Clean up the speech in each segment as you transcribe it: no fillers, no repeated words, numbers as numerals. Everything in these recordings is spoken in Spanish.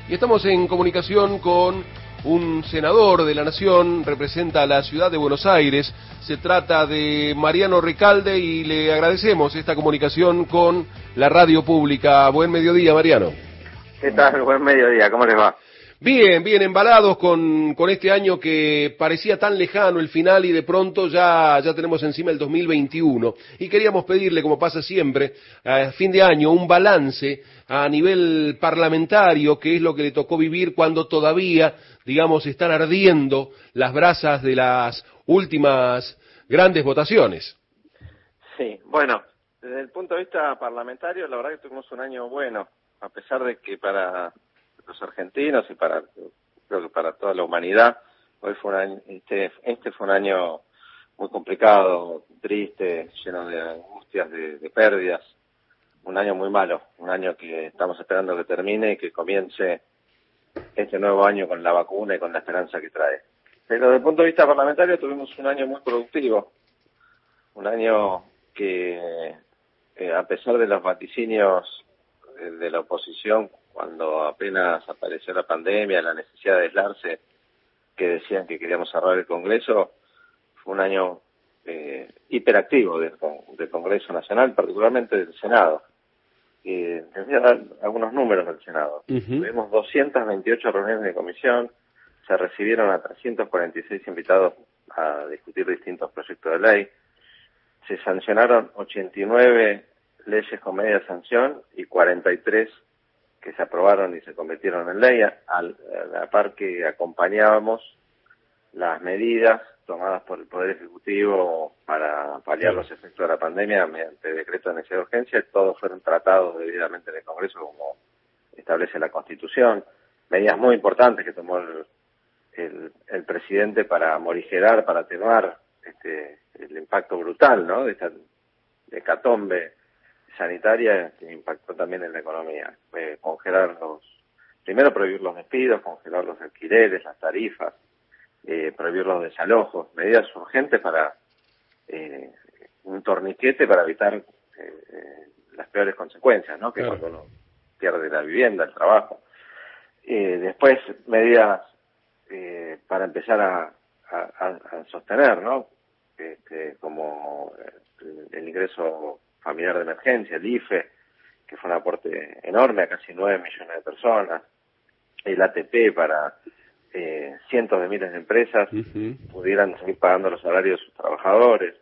Y estamos en comunicación con un senador de la Nación, representa a la ciudad de Buenos Aires. Se trata de Mariano Recalde y le agradecemos esta comunicación con la radio pública. Buen mediodía, Mariano. ¿Qué tal? Buen mediodía, ¿cómo les va? Bien, bien, embalados con este año que parecía tan lejano el final y de pronto ya tenemos encima el 2021. Y queríamos pedirle, como pasa siempre, a fin de año, un balance a nivel parlamentario, que es lo que le tocó vivir cuando todavía, digamos, están ardiendo las brasas de las últimas grandes votaciones. Sí, bueno, desde el punto de vista parlamentario, la verdad que tuvimos un año bueno, a pesar de que para los argentinos y creo que para toda la humanidad, hoy fue un año, este fue un año muy complicado, triste, lleno de angustias, de pérdidas, un año muy malo, un año que estamos esperando que termine y que comience este nuevo año con la vacuna y con la esperanza que trae. Pero desde el punto de vista parlamentario tuvimos un año muy productivo, un año que a pesar de los vaticinios de la oposición, cuando apenas apareció la pandemia, la necesidad de aislarse, que decían que queríamos cerrar el Congreso, fue un año hiperactivo del Congreso Nacional, particularmente del Senado. Les voy a dar algunos números del Senado. Tuvimos 228 reuniones de comisión, se recibieron a 346 invitados a discutir distintos proyectos de ley, se sancionaron 89 leyes con media sanción y 43 que se aprobaron y se convirtieron en ley, a la par que acompañábamos las medidas tomadas por el Poder Ejecutivo para paliar los efectos de la pandemia mediante decreto de necesidad de urgencia. Todos fueron tratados debidamente en el Congreso como establece la Constitución. Medidas muy importantes que tomó el presidente para morigerar, para atenuar el impacto brutal, ¿no?, de esta hecatombe sanitaria que impactó también en la economía. Primero prohibir los despidos, congelar los alquileres, las tarifas, prohibir los desalojos, medidas urgentes para un torniquete para evitar las peores consecuencias, ¿no?, que claro, cuando uno pierde la vivienda, el trabajo. Después medidas para empezar a sostener, ¿no?, como el ingreso familiar de emergencia, el IFE, que fue un aporte enorme a casi 9 millones de personas, el ATP para cientos de miles de empresas pudieran seguir pagando los salarios de sus trabajadores,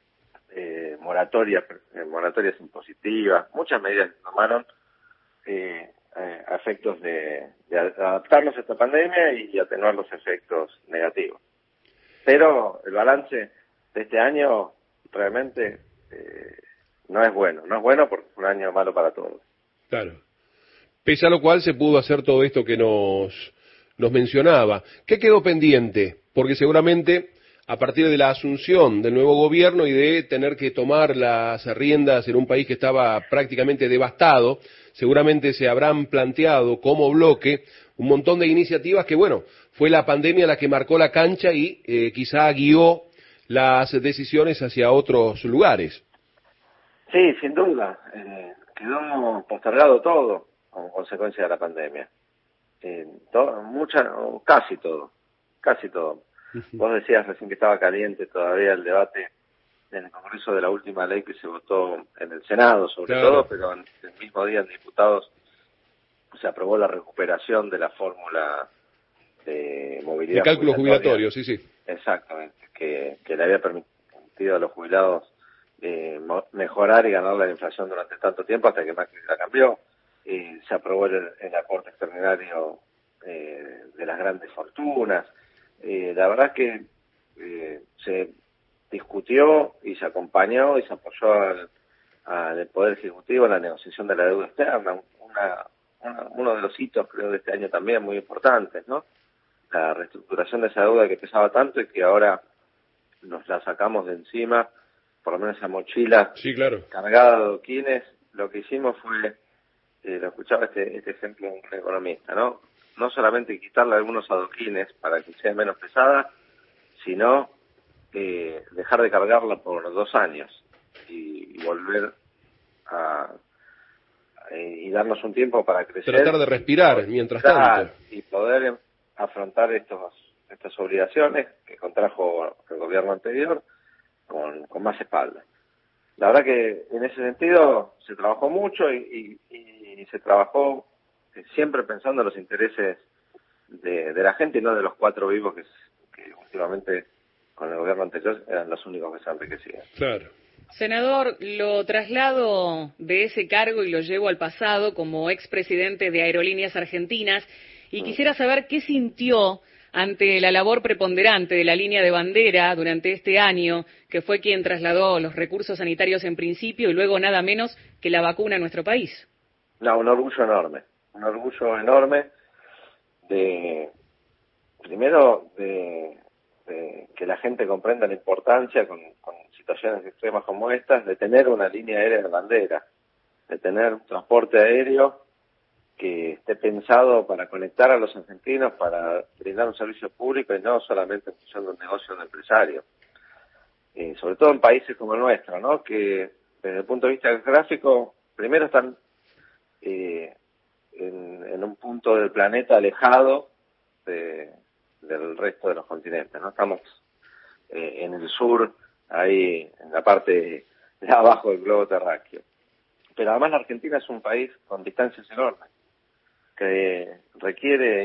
moratorias impositivas, muchas medidas que tomaron a efectos de adaptarnos a esta pandemia y atenuar los efectos negativos. Pero el balance de este año realmente no es bueno porque fue un año malo para todos. Claro. Pese a lo cual se pudo hacer todo esto que nos mencionaba. ¿Qué quedó pendiente? Porque seguramente a partir de la asunción del nuevo gobierno y de tener que tomar las riendas en un país que estaba prácticamente devastado, seguramente se habrán planteado como bloque un montón de iniciativas que, bueno, fue la pandemia la que marcó la cancha y quizá guió las decisiones hacia otros lugares. Sí, sin duda. Quedó postergado todo como consecuencia de la pandemia. Casi todo. Vos decías recién que estaba caliente todavía el debate en el Congreso de la última ley que se votó en el Senado, sobre todo, pero el mismo día en diputados se aprobó la recuperación de la fórmula de movilidad. De cálculo jubilatorio, sí. Exactamente, que le había permitido a los jubilados mejorar y ganar la inflación durante tanto tiempo hasta que Macri la cambió. Se aprobó el aporte extraordinario de las grandes fortunas. La verdad que se discutió y se acompañó y se apoyó al Poder Ejecutivo en la negociación de la deuda externa, uno de los hitos, creo, de este año también muy importantes, ¿no? La reestructuración de esa deuda que pesaba tanto y que ahora nos la sacamos de encima, por lo menos esa mochila cargada de adoquines. Lo que hicimos fue, lo escuchaba este ejemplo de un economista, ¿no? No solamente quitarle algunos adoquines para que sea menos pesada, sino dejar de cargarla por 2 años y volver y darnos un tiempo para crecer. Tratar de respirar mientras tanto. Y poder afrontar estas obligaciones que contrajo el gobierno anterior con más espalda. La verdad que en ese sentido se trabajó mucho y se trabajó siempre pensando en los intereses de la gente y no de los cuatro vivos que últimamente con el gobierno anterior eran los únicos que se enriquecían. Claro. Senador, lo traslado de ese cargo y lo llevo al pasado como expresidente de Aerolíneas Argentinas y quisiera saber qué sintió ante la labor preponderante de la línea de bandera durante este año, que fue quien trasladó los recursos sanitarios en principio y luego nada menos que la vacuna a nuestro país. No, un orgullo enorme primero de que la gente comprenda la importancia con situaciones extremas como estas, de tener una línea aérea de bandera, de tener un transporte aéreo que esté pensado para conectar a los argentinos, para brindar un servicio público y no solamente en función de un negocio de un empresario. Sobre todo en países como el nuestro, ¿no? Que desde el punto de vista geográfico, primero están en un punto del planeta alejado del resto de los continentes, ¿no? Estamos en el sur, ahí en la parte de abajo del globo terráqueo. Pero además la Argentina es un país con distancias enormes, que requiere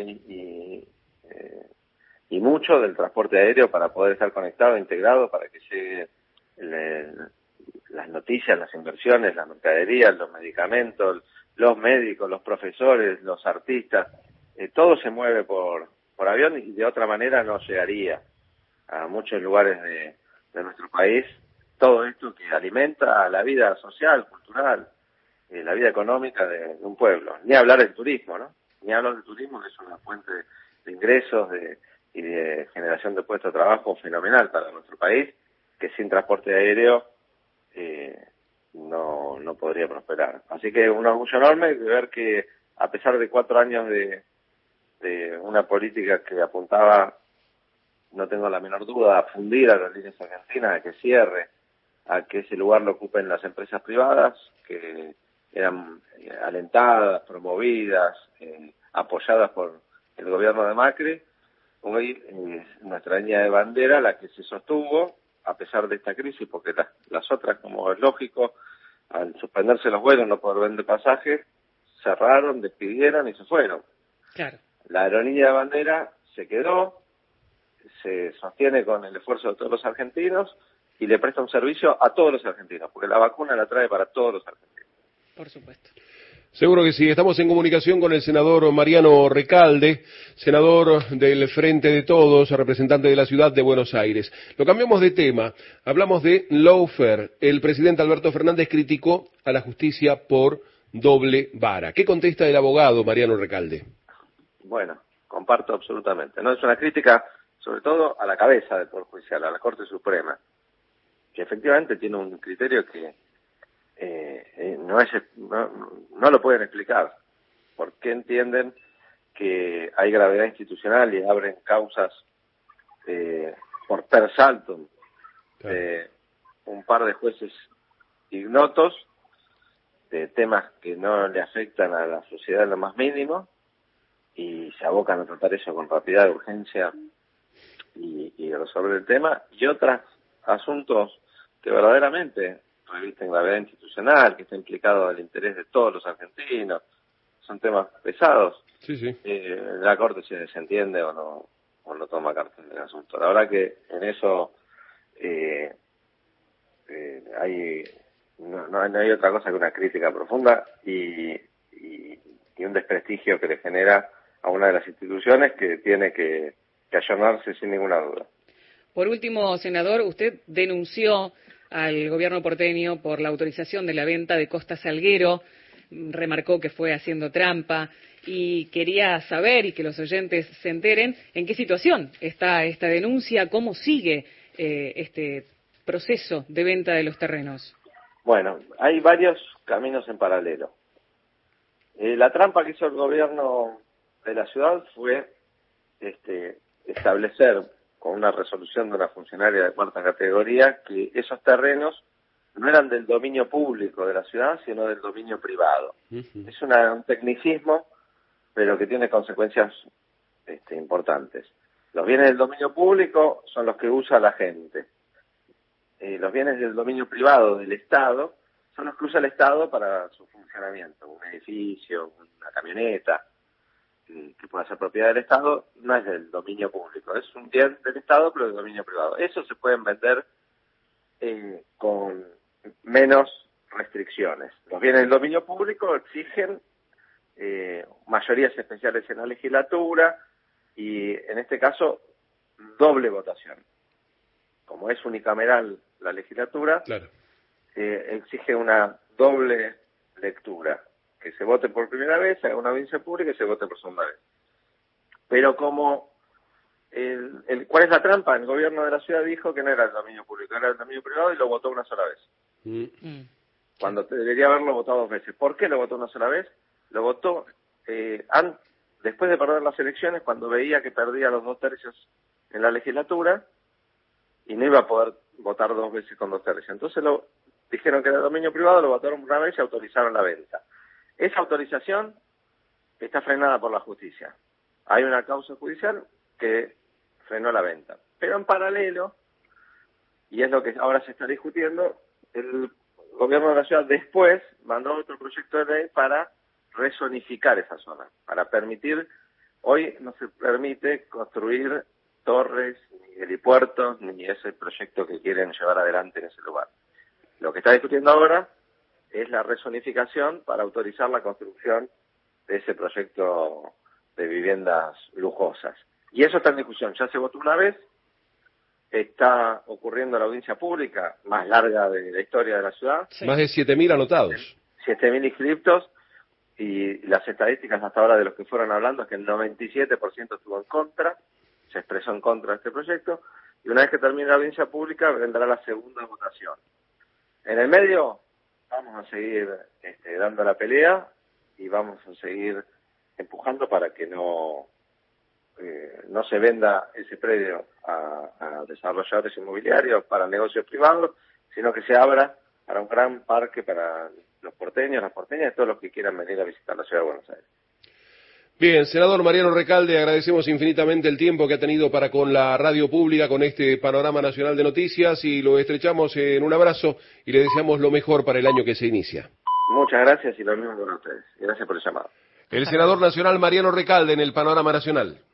y mucho del transporte aéreo para poder estar conectado, integrado, para que lleguen las noticias, las inversiones, las mercaderías, los medicamentos, los médicos, los profesores, los artistas, todo se mueve por avión y de otra manera no llegaría a muchos lugares de nuestro país. Todo esto que alimenta la vida social, cultural, la vida económica de un pueblo. Ni hablar del turismo, ¿no? Ni hablar del turismo, que es una fuente de ingresos y de generación de puestos de trabajo fenomenal para nuestro país, que sin transporte aéreo no podría prosperar. Así que un orgullo enorme de ver que a pesar de 4 años de una política que apuntaba, no tengo la menor duda, a fundir a las líneas argentinas, a que cierre, a que ese lugar lo ocupen las empresas privadas, que eran alentadas, promovidas, apoyadas por el gobierno de Macri. Hoy nuestra línea de bandera la que se sostuvo a pesar de esta crisis, porque las otras, como es lógico, al suspenderse los vuelos, no poder vender pasajes, cerraron, despidieron y se fueron. Claro. La aerolínea de bandera se quedó, se sostiene con el esfuerzo de todos los argentinos y le presta un servicio a todos los argentinos, porque la vacuna la trae para todos los argentinos. Por supuesto. Seguro que sí. Estamos en comunicación con el senador Mariano Recalde, senador del Frente de Todos, representante de la ciudad de Buenos Aires. Lo cambiamos de tema. Hablamos de lawfare. El presidente Alberto Fernández criticó a la justicia por doble vara. ¿Qué contesta el abogado Mariano Recalde? Bueno, comparto absolutamente. No es una crítica, sobre todo a la cabeza del Poder Judicial, a la Corte Suprema, que efectivamente tiene un criterio que no lo pueden explicar. ¿Por qué entienden que hay gravedad institucional y abren causas por per saltum de un par de jueces ignotos de temas que no le afectan a la sociedad en lo más mínimo y se abocan a tratar eso con rapidez, urgencia y resolver el tema, y otros asuntos que verdaderamente revisten gravedad institucional, que está implicado el interés de todos los argentinos, son temas pesados. Sí, sí. La Corte se desentiende o no toma cartas en el asunto. La verdad que en eso no hay otra cosa que una crítica profunda y un desprestigio que le genera a una de las instituciones que tiene que ayornarse sin ninguna duda. Por último, senador, usted denunció al gobierno porteño por la autorización de la venta de Costa Salguero, remarcó que fue haciendo trampa y quería saber y que los oyentes se enteren en qué situación está esta denuncia, cómo sigue este proceso de venta de los terrenos. Bueno, hay varios caminos en paralelo. La trampa que hizo el gobierno de la ciudad fue establecer con una resolución de una funcionaria de cuarta categoría que esos terrenos no eran del dominio público de la ciudad, sino del dominio privado. Es un tecnicismo, pero que tiene consecuencias importantes. Los bienes del dominio público son los que usa la gente. Los bienes del dominio privado del Estado son los que usa el Estado para su funcionamiento. Un edificio, una camioneta, que pueda ser propiedad del Estado, no es del dominio público. Es un bien del Estado, pero del dominio privado. Eso se pueden vender con menos restricciones. Los bienes del dominio público exigen mayorías especiales en la legislatura y, en este caso, doble votación. Como es unicameral la legislatura, claro, exige una doble lectura, que se vote por primera vez, se haga una audiencia pública y se vote por segunda vez. Pero como ¿cuál es la trampa? El gobierno de la ciudad dijo que no era el dominio público, era el dominio privado y lo votó una sola vez. Cuando debería haberlo votado 2 veces. ¿Por qué lo votó una sola vez? Lo votó después de perder las elecciones, cuando veía que perdía los 2/3 en la legislatura y no iba a poder votar 2 veces con 2/3. Entonces dijeron que era dominio privado, lo votaron una vez y autorizaron la venta. Esa autorización está frenada por la justicia. Hay una causa judicial que frenó la venta. Pero en paralelo, y es lo que ahora se está discutiendo, el gobierno de la ciudad después mandó otro proyecto de ley para rezonificar esa zona, para permitir, hoy no se permite construir torres, ni helipuertos, ni ese proyecto que quieren llevar adelante en ese lugar. Lo que está discutiendo ahora es la rezonificación para autorizar la construcción de ese proyecto de viviendas lujosas. Y eso está en discusión, ya se votó una vez, está ocurriendo la audiencia pública más larga de la historia de la ciudad. Sí. Más de 7.000 anotados. 7.000 inscriptos, y las estadísticas hasta ahora de los que fueron hablando es que el 97% estuvo en contra, se expresó en contra de este proyecto, y una vez que termine la audiencia pública vendrá la segunda votación. En el medio vamos a seguir dando la pelea y vamos a seguir empujando para que no se venda ese predio a desarrolladores inmobiliarios para negocios privados, sino que se abra para un gran parque para los porteños, las porteñas y todos los que quieran venir a visitar la ciudad de Buenos Aires. Bien, senador Mariano Recalde, agradecemos infinitamente el tiempo que ha tenido para con la radio pública, con este panorama nacional de noticias, y lo estrechamos en un abrazo y le deseamos lo mejor para el año que se inicia. Muchas gracias y lo mismo con ustedes. Gracias por el llamado. El senador nacional Mariano Recalde en el panorama nacional.